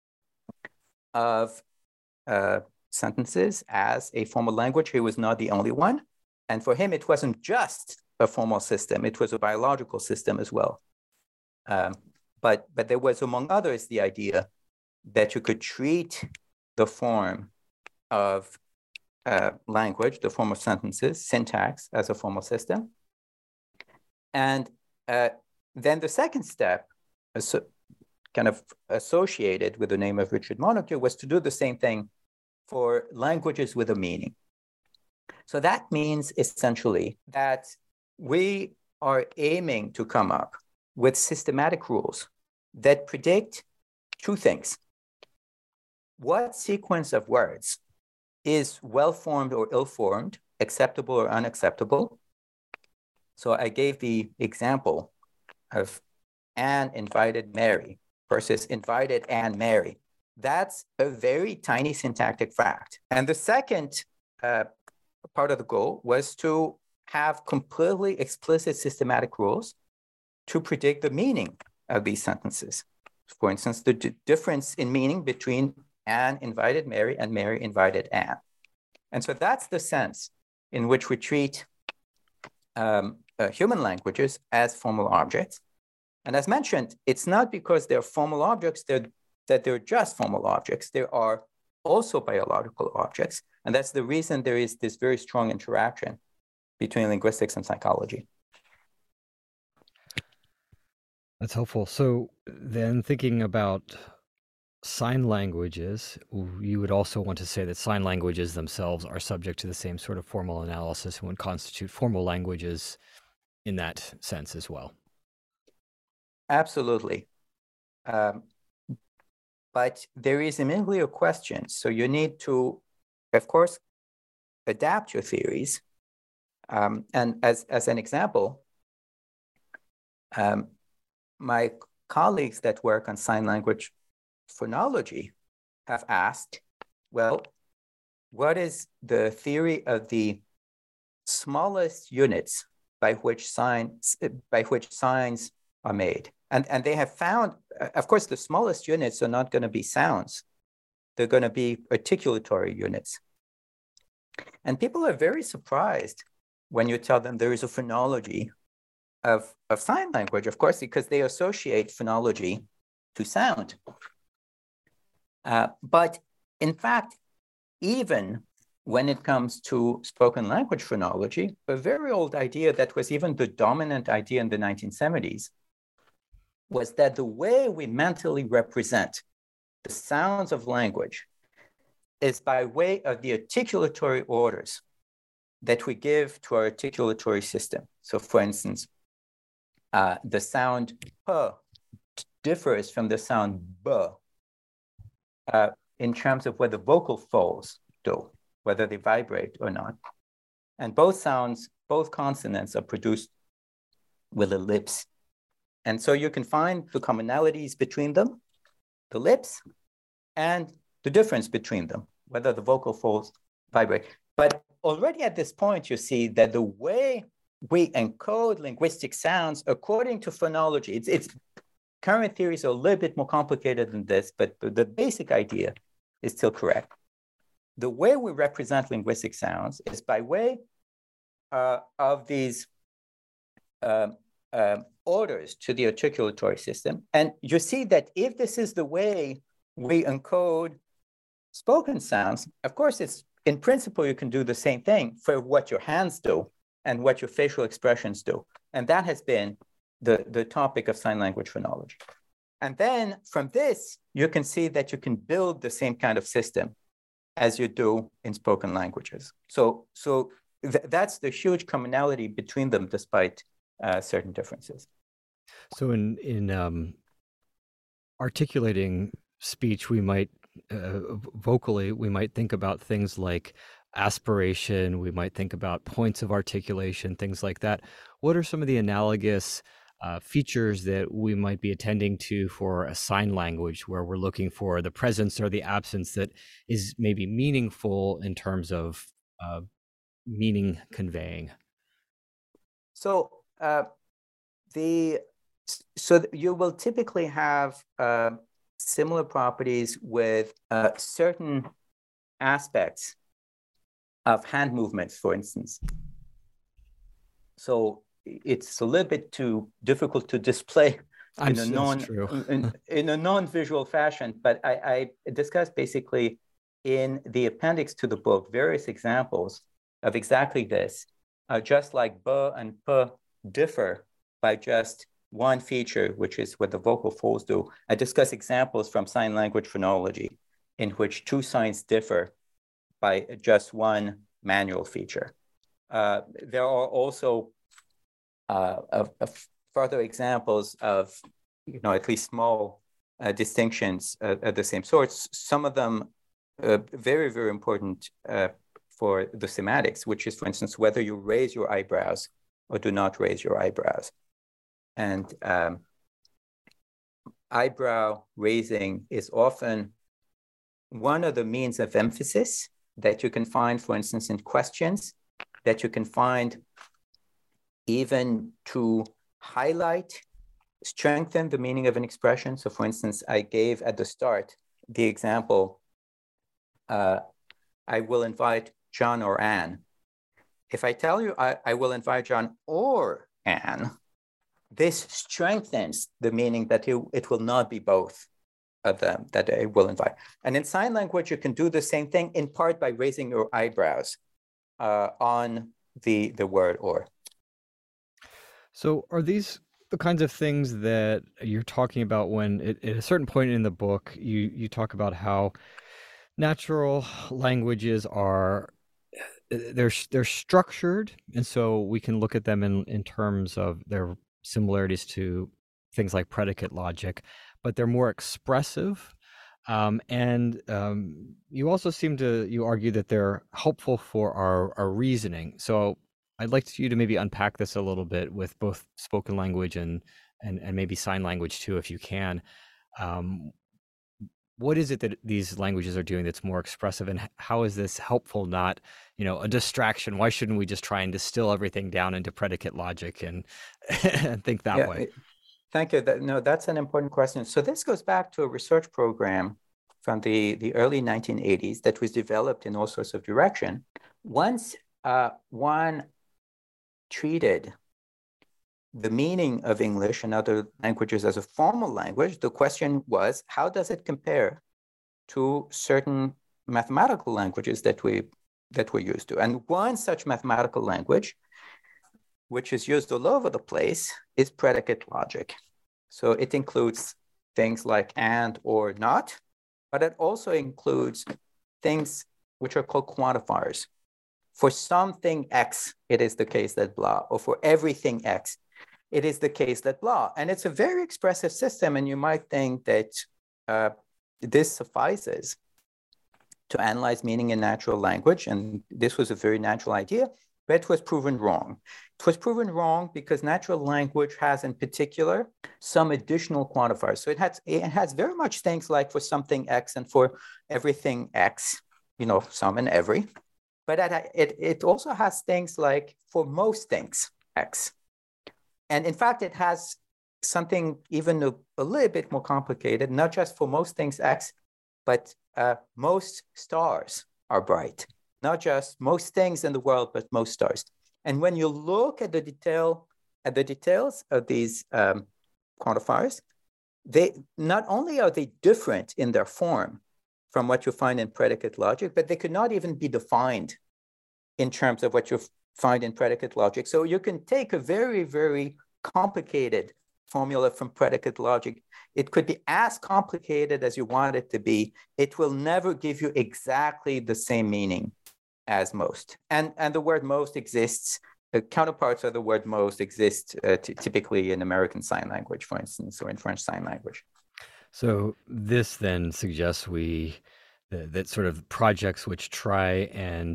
of uh, sentences as a formal language. He was not the only one. And for him, it wasn't just a formal system. It was a biological system as well. Um, but, but there was, among others, the idea that you could treat the form of uh, language, the form of sentences, syntax, as a formal system. And uh, then the second step, so kind of associated with the name of Richard Montague, was to do the same thing for languages with a meaning. So that means essentially that we are aiming to come up with systematic rules that predict two things. What sequence of words is well-formed or ill-formed, acceptable or unacceptable? So I gave the example of Anne invited Mary versus invited Anne Mary. That's a very tiny syntactic fact. And the second uh, part of the goal was to have completely explicit systematic rules to predict the meaning of these sentences. For instance, the d- difference in meaning between Anne invited Mary and Mary invited Anne. And so that's the sense in which we treat um, uh, human languages as formal objects. And as mentioned, it's not because they're formal objects they're, that they're just formal objects. There are also biological objects. And that's the reason there is this very strong interaction between linguistics and psychology. That's helpful. So then thinking about sign languages, you would also want to say that sign languages themselves are subject to the same sort of formal analysis and would constitute formal languages in that sense as well. Absolutely. Um, but there is immediately a question. So you need to, of course, adapt your theories. Um, and as, as an example, um, my colleagues that work on sign language phonology have asked, well, what is the theory of the smallest units by which signs by which signs are made? And, and they have found, of course, the smallest units are not going to be sounds. They're going to be articulatory units. And people are very surprised when you tell them there is a phonology of, of sign language, of course, because they associate phonology to sound. Uh, but in fact, even when it comes to spoken language phonology, a very old idea that was even the dominant idea in the nineteen seventies was that the way we mentally represent the sounds of language is by way of the articulatory orders that we give to our articulatory system. So for instance, uh, the sound p differs from the sound b uh, in terms of what the vocal folds do, whether they vibrate or not. And both sounds, both consonants are produced with the lips. And so you can find the commonalities between them, the lips, and the difference between them, whether the vocal folds vibrate. But already at this point, you see that the way we encode linguistic sounds according to phonology, it's, it's current theories are a little bit more complicated than this, but the basic idea is still correct. The way we represent linguistic sounds is by way uh, of these um, um, orders to the articulatory system. And you see that if this is the way we encode spoken sounds, of course, it's in principle, you can do the same thing for what your hands do and what your facial expressions do. And that has been the, the topic of sign language phonology. And then from this, you can see that you can build the same kind of system as you do in spoken languages. So, so th that's the huge commonality between them, despite uh, certain differences. So in, in um, articulating speech, we might, uh, vocally, we might think about things like aspiration, we might think about points of articulation, things like that. What are some of the analogous uh, features that we might be attending to for a sign language, where we're looking for the presence or the absence that is maybe meaningful in terms of uh, meaning conveying? So uh, the so you will typically have uh, similar properties with uh, certain aspects of hand movements, for instance. So it's a little bit too difficult to display in a non in, in a non-visual fashion, but I, I discussed basically in the appendix to the book various examples of exactly this, uh, just like b and p differ by just one feature, which is what the vocal folds do. I discuss examples from sign language phonology in which two signs differ by just one manual feature. Uh, there are also uh, of, of further examples of, you know, at least small uh, distinctions uh, of the same sorts. Some of them uh, very, very important uh, for the semantics, which is, for instance, whether you raise your eyebrows or do not raise your eyebrows. And um, eyebrow raising is often one of the means of emphasis that you can find, for instance, in questions, that you can find even to highlight, strengthen the meaning of an expression. So for instance, I gave at the start the example, uh, I will invite John or Anne. If I tell you I, I will invite John or Anne, this strengthens the meaning that it, it will not be both of them that I will invite. And in sign language, you can do the same thing, in part by raising your eyebrows uh, on the, the word or. So are these the kinds of things that you're talking about when it, at a certain point in the book, you, you talk about how natural languages are, they're, they're structured. And so we can look at them in, in terms of their similarities to things like predicate logic, but they're more expressive. Um, and um, you also seem to, you argue that they're helpful for our, our reasoning. So I'd like you to maybe unpack this a little bit with both spoken language and, and, and maybe sign language too, if you can. Um, what is it that these languages are doing that's more expressive, and how is this helpful, not, you know, a distraction? Why shouldn't we just try and distill everything down into predicate logic and, and think that Yeah, way? thank you. That, no, that's an important question. So this goes back to a research program from the, the early nineteen eighties that was developed in all sorts of direction. Once uh, one treated the meaning of English and other languages as a formal language, the question was, how does it compare to certain mathematical languages that we that we're used to? And one such mathematical language, which is used all over the place, is predicate logic. So it includes things like and, or, not, but it also includes things which are called quantifiers. For something X, it is the case that blah, or for everything X, it is the case that blah. And it's a very expressive system, and you might think that uh, this suffices to analyze meaning in natural language, and this was a very natural idea, but it was proven wrong. It was proven wrong because natural language has, in particular, some additional quantifiers. So it has, it has very much things like for something X and for everything X, you know, some and every. But it, it also has things like for most things X. And in fact, it has something even a, a little bit more complicated, not just for most things X, but uh, most stars are bright. Not just most things in the world, but most stars. And when you look at the detail, at the details of these um, quantifiers, they not only are they different in their form from what you find in predicate logic, but they could not even be defined in terms of what you find in predicate logic. So you can take a very, very complicated formula from predicate logic. It could be as complicated as you want it to be. It will never give you exactly the same meaning as most. And, and the word most exists, the counterparts of the word most exist uh, t- typically in American Sign Language, for instance, or in French Sign Language. So this then suggests we, that, that sort of projects which try and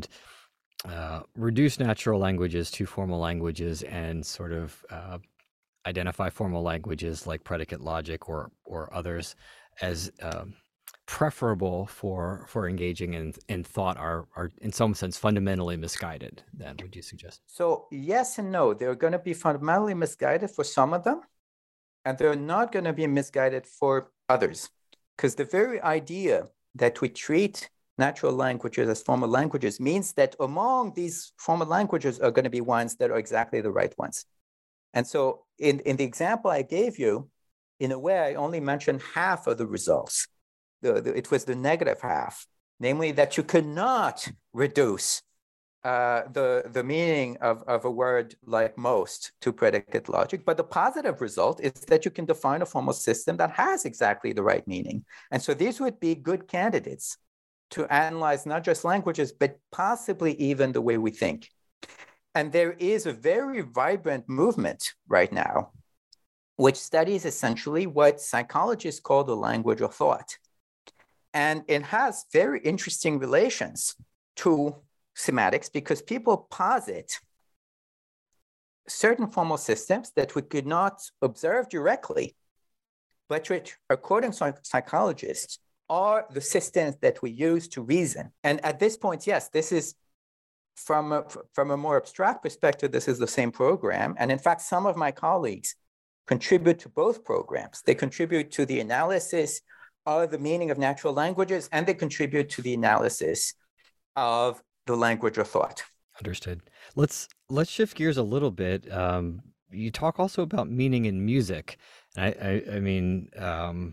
uh, reduce natural languages to formal languages and sort of uh, identify formal languages like predicate logic or or others as um, preferable for for engaging in, in thought are, are in some sense fundamentally misguided, then, would you suggest? So yes and no. They're going to be fundamentally misguided for some of them, and they're not going to be misguided for others. Because the very idea that we treat natural languages as formal languages means that among these formal languages are going to be ones that are exactly the right ones. And so in, in the example I gave you, in a way, I only mentioned half of the results. The, the, it was the negative half, namely that you cannot reduce uh, the, the meaning of, of a word like most to predicate logic. But the positive result is that you can define a formal system that has exactly the right meaning. And so these would be good candidates to analyze not just languages, but possibly even the way we think. And there is a very vibrant movement right now, which studies essentially what psychologists call the language of thought. And it has very interesting relations to semantics because people posit certain formal systems that we could not observe directly, but which, according to psychologists, are the systems that we use to reason. And at this point, yes, this is from a, from a more abstract perspective, this is the same program. And in fact, some of my colleagues contribute to both programs. They contribute to the analysis of the meaning of natural languages, and they contribute to the analysis of the language of thought. Understood. Let's let's shift gears a little bit. Um, you talk also about meaning in music. I, I, I mean, um,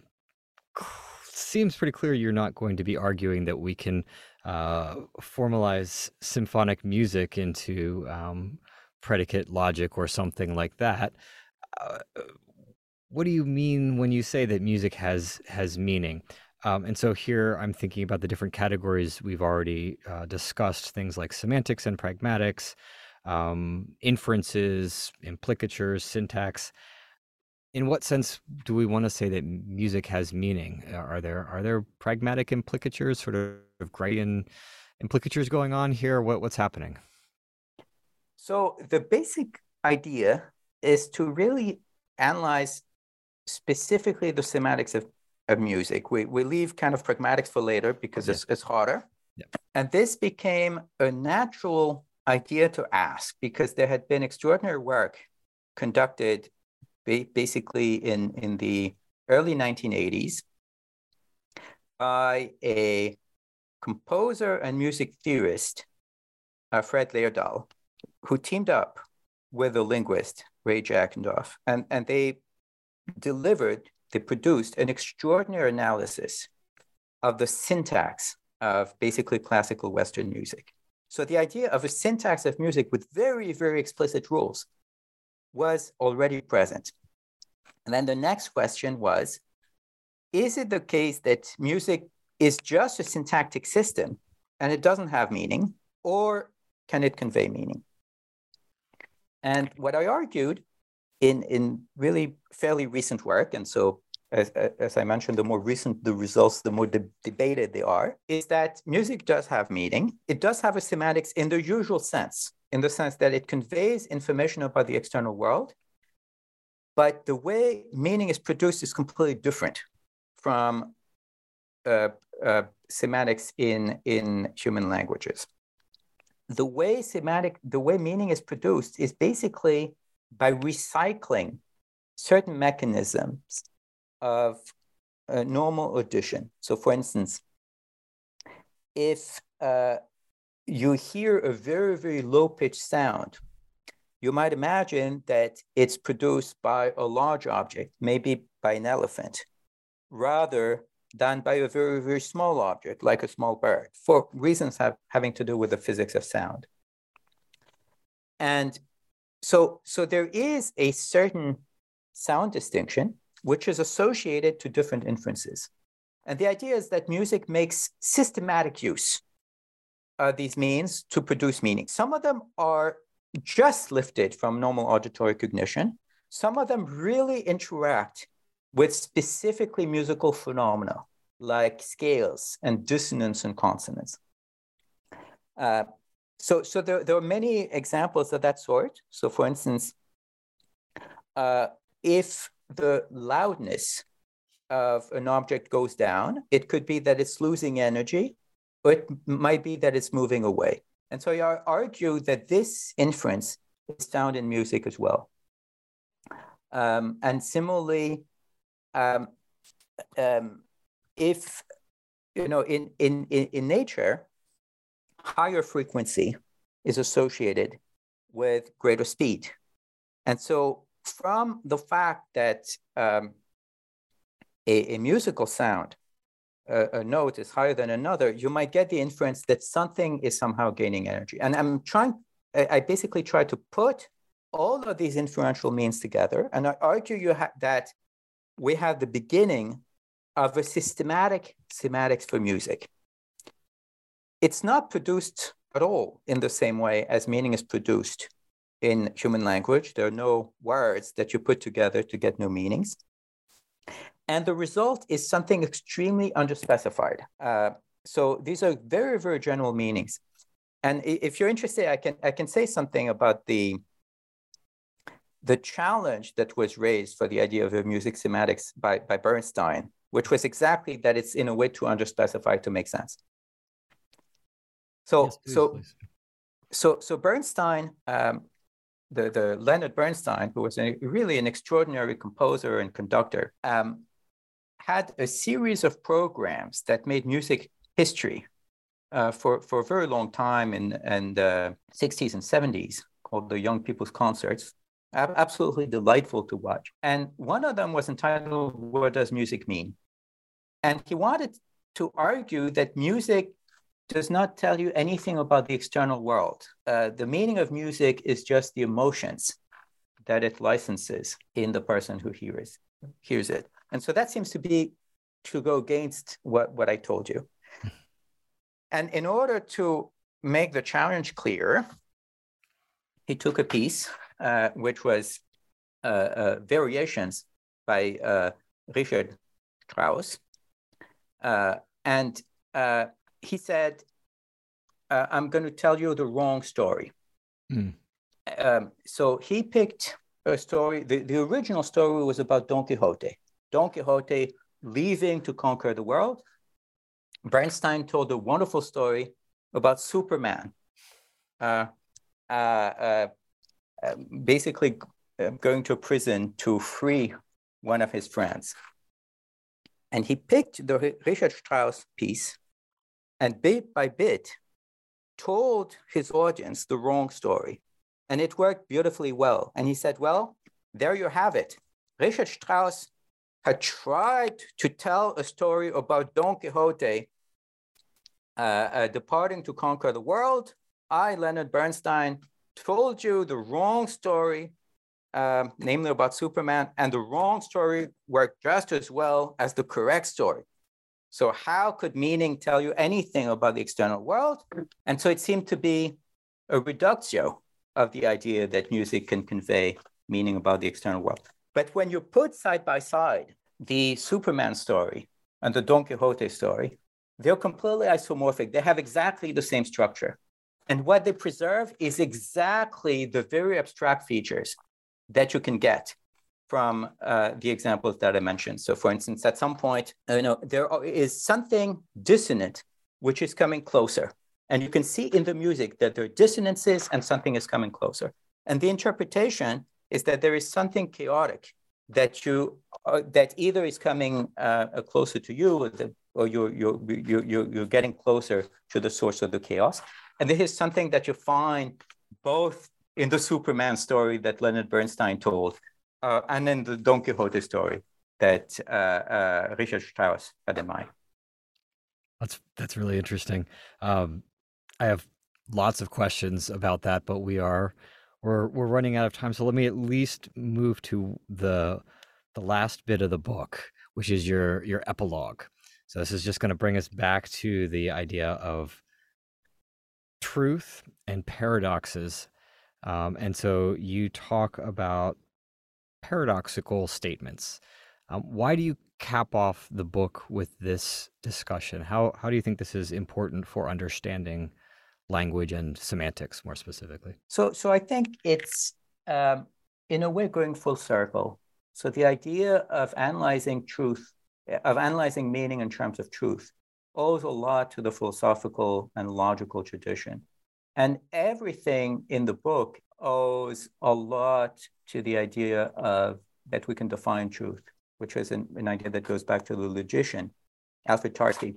seems pretty clear you're not going to be arguing that we can uh, formalize symphonic music into um, predicate logic or something like that. Uh, what do you mean when you say that music has has meaning? Um, and so here I'm thinking about the different categories we've already uh, discussed, things like semantics and pragmatics, um, inferences, implicatures, syntax. In what sense do we want to say that music has meaning? Are there are there pragmatic implicatures, sort of Greidian implicatures going on here? What what's happening? So the basic idea is to really analyze specifically the semantics of of music. We, we leave kind of pragmatics for later because yeah. it's, it's harder. Yeah. And this became a natural idea to ask because there had been extraordinary work conducted ba- basically in, in the early nineteen eighties by a composer and music theorist, uh, Fred Leerdahl, who teamed up with a linguist, Ray Jackendorf, and, and they delivered, they produced an extraordinary analysis of the syntax of basically classical Western music. So the idea of a syntax of music with very, very explicit rules was already present. And then the next question was, is it the case that music is just a syntactic system and it doesn't have meaning, or can it convey meaning? And what I argued in, in really fairly recent work, and so as, as I mentioned, the more recent the results, the more de- debated they are, is that music does have meaning. It does have a semantics in the usual sense, in the sense that it conveys information about the external world, but the way meaning is produced is completely different from uh, uh, semantics in, in human languages. The way semantic, the way meaning is produced is basically by recycling certain mechanisms of uh, normal addition. So for instance, if uh, you hear a very, very low-pitched sound, you might imagine that it's produced by a large object, maybe by an elephant, rather than by a very, very small object, like a small bird, for reasons have, having to do with the physics of sound. And so, so there is a certain sound distinction which is associated to different inferences. And the idea is that music makes systematic use of these means to produce meaning. Some of them are just lifted from normal auditory cognition. Some of them really interact with specifically musical phenomena like scales and dissonance and consonance. Uh, so so there, there are many examples of that sort. So for instance, uh, if the loudness of an object goes down, it could be that it's losing energy, or it might be that it's moving away. And so I argue that this inference is found in music as well. Um, and similarly, um, um, if, you know, in, in, in nature, higher frequency is associated with greater speed. And so from the fact that um, a, a musical sound, a, a note is higher than another, you might get the inference that something is somehow gaining energy. And I'm trying, I, I basically try to put all of these inferential means together. And I argue you ha- that we have the beginning of a systematic semantics for music. It's not produced at all in the same way as meaning is produced in human language. There are no words that you put together to get new meanings. And the result is something extremely underspecified. Uh, so these are very, very general meanings. And if you're interested, I can I can say something about the, the challenge that was raised for the idea of a music semantics by, by Bernstein, which was exactly that it's in a way too underspecified to make sense. So, yes, please, so, please. so, so Bernstein, um, the, the Leonard Bernstein, who was a, really an extraordinary composer and conductor, um, had a series of programs that made music history uh, for, for a very long time in, in the sixties and seventies, called the Young People's Concerts. Absolutely delightful to watch. And one of them was entitled, What Does Music Mean? And he wanted to argue that music does not tell you anything about the external world. Uh, the meaning of music is just the emotions that it licenses in the person who hears, hears it. And so that seems to be to go against what, what I told you. And in order to make the challenge clear, he took a piece, uh, which was uh, uh, variations by uh, Richard Strauss. Uh, and uh, he said, uh, I'm going to tell you the wrong story. Mm. Um, so he picked a story. The, the original story was about Don Quixote. Don Quixote leaving to conquer the world, Bernstein told a wonderful story about Superman, uh, uh, uh, uh, basically uh, going to a prison to free one of his friends. And he picked the Richard Strauss piece and bit by bit told his audience the wrong story. And it worked beautifully well. And he said, well, there you have it. Richard Strauss had tried to tell a story about Don Quixote uh, uh, departing to conquer the world. I, Leonard Bernstein, told you the wrong story, um, namely about Superman, and the wrong story worked just as well as the correct story. So how could meaning tell you anything about the external world? And so it seemed to be a reductio of the idea that music can convey meaning about the external world. But when you put side by side the Superman story and the Don Quixote story, they're completely isomorphic. They have exactly the same structure. And what they preserve is exactly the very abstract features that you can get from uh, the examples that I mentioned. So for instance, at some point, you know, there is something dissonant, which is coming closer. And you can see in the music that there are dissonances and something is coming closer. And the interpretation is that there is something chaotic that you uh, that either is coming uh, closer to you, or, the, or you're, you're, you're, you're getting closer to the source of the chaos. And this is something that you find both in the Superman story that Leonard Bernstein told, uh, and in the Don Quixote story that uh, uh, Richard Strauss had in mind. That's that's really interesting. Um, I have lots of questions about that, but we are we're we're running out of time. So let me at least move to the the last bit of the book, which is your your epilogue. So this is just going to bring us back to the idea of truth and paradoxes. Um, and so you talk about paradoxical statements. Um, why do you cap off the book with this discussion? How how do you think this is important for understanding language and semantics more specifically? So, so I think it's um, in a way going full circle. So the idea of analyzing truth, of analyzing meaning in terms of truth, owes a lot to the philosophical and logical tradition. And everything in the book owes a lot to the idea of that we can define truth, which is an, an idea that goes back to the logician, Alfred Tarski.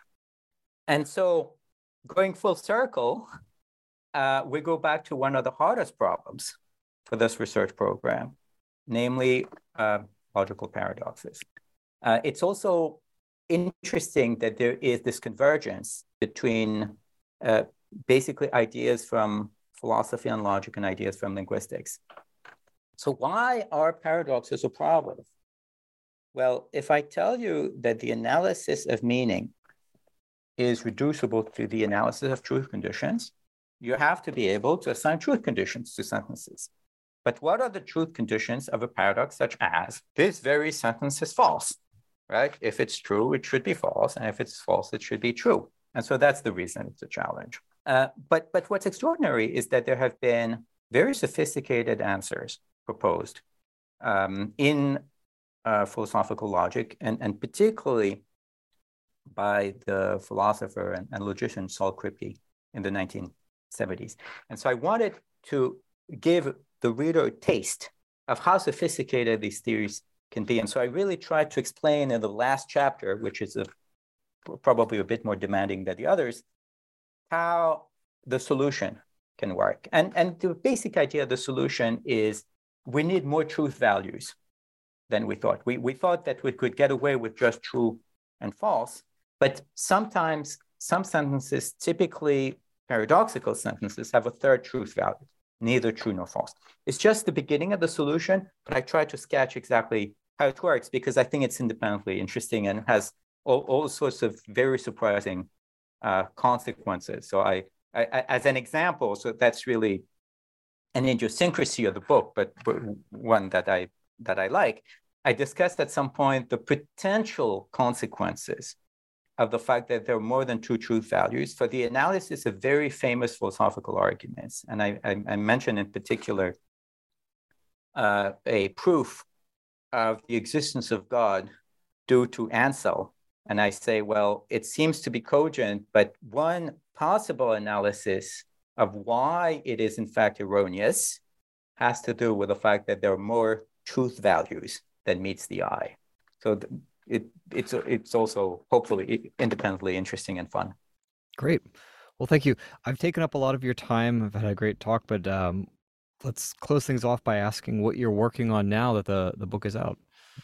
And so going full circle, uh, we go back to one of the hardest problems for this research program, namely uh, logical paradoxes. Uh, it's also interesting that there is this convergence between uh, basically ideas from philosophy and logic and ideas from linguistics. So why are paradoxes a problem? Well, if I tell you that the analysis of meaning is reducible to the analysis of truth conditions, you have to be able to assign truth conditions to sentences. But what are the truth conditions of a paradox such as this very sentence is false, right? If it's true, it should be false. And if it's false, it should be true. And so that's the reason it's a challenge. Uh, but, but what's extraordinary is that there have been very sophisticated answers proposed um, in uh, philosophical logic, and, and particularly by the philosopher and, and logician Saul Kripke in the nineteen seventies. And so I wanted to give the reader a taste of how sophisticated these theories can be. And so I really tried to explain in the last chapter, which is a, probably a bit more demanding than the others, how the solution can work. And, and the basic idea of the solution is we need more truth values than we thought. We, we thought that we could get away with just true and false, but sometimes some sentences, typically paradoxical sentences, have a third truth value, neither true nor false. It's just the beginning of the solution, but I try to sketch exactly how it works because I think it's independently interesting and has all, all sorts of very surprising uh, consequences. So I, I, I, as an example, so that's really an idiosyncrasy of the book, but, but one that I that I like. I discussed at some point the potential consequences of the fact that there are more than two truth values for the analysis of very famous philosophical arguments. And I, I, I mentioned in particular uh, a proof of the existence of God do to Ansel. And I say, well, it seems to be cogent, but one possible analysis of why it is in fact erroneous has to do with the fact that there are more truth values than meets the eye. So it, it's, it's also hopefully independently interesting and fun. Great. Well, thank you. I've taken up a lot of your time. I've had a great talk, but um, let's close things off by asking what you're working on now that the, the book is out.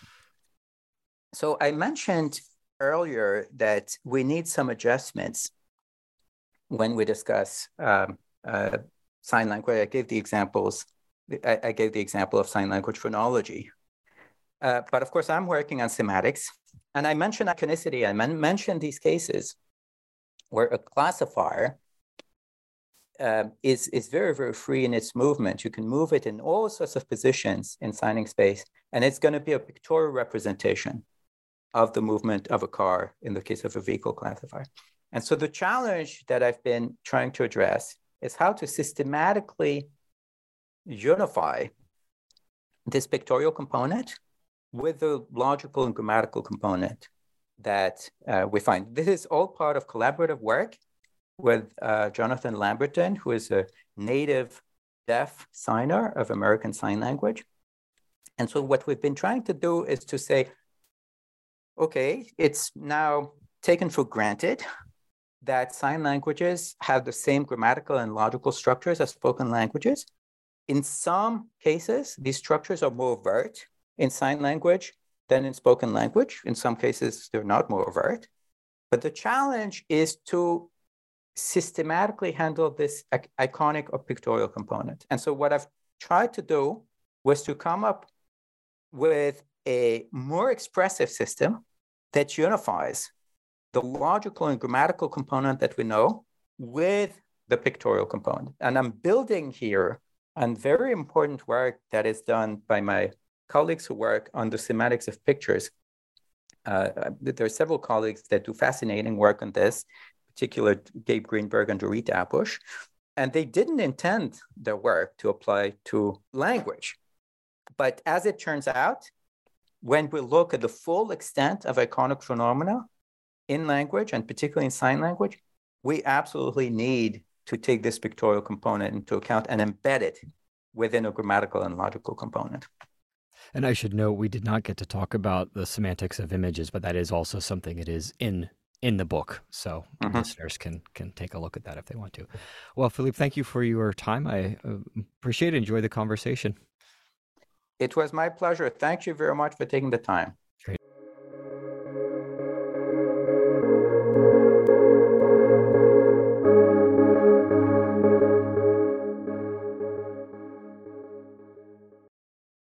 So I mentioned earlier that we need some adjustments when we discuss um, uh, sign language. I gave the examples. I, I gave the example of sign language phonology. Uh, but of course, I'm working on semantics. And I mentioned iconicity. I men- mentioned these cases where a classifier uh, is, is very, very free in its movement. You can move it in all sorts of positions in signing space, and it's going to be a pictorial representation of the movement of a car in the case of a vehicle classifier. And so the challenge that I've been trying to address is how to systematically unify this pictorial component with the logical and grammatical component that uh, we find. This is all part of collaborative work with uh, Jonathan Lamberton, who is a native deaf signer of American Sign Language. And so what we've been trying to do is to say, okay, it's now taken for granted that sign languages have the same grammatical and logical structures as spoken languages. In some cases, these structures are more overt in sign language than in spoken language. In some cases, they're not more overt. But the challenge is to systematically handle this iconic or pictorial component. And so what I've tried to do was to come up with a more expressive system that unifies the logical and grammatical component that we know with the pictorial component. And I'm building here on very important work that is done by my colleagues who work on the semantics of pictures. Uh, there are several colleagues that do fascinating work on this, particularly Gabe Greenberg and Dorit Abush, and they didn't intend their work to apply to language. But as it turns out, when we look at the full extent of iconic phenomena in language, and particularly in sign language, we absolutely need to take this pictorial component into account and embed it within a grammatical and logical component. And I should note, we did not get to talk about the semantics of images, but that is also something it is in in the book. So mm-hmm. listeners can can take a look at that if they want to. Well, Philippe, thank you for your time. I uh, appreciate it. Enjoy the conversation. It was my pleasure. Thank you very much for taking the time.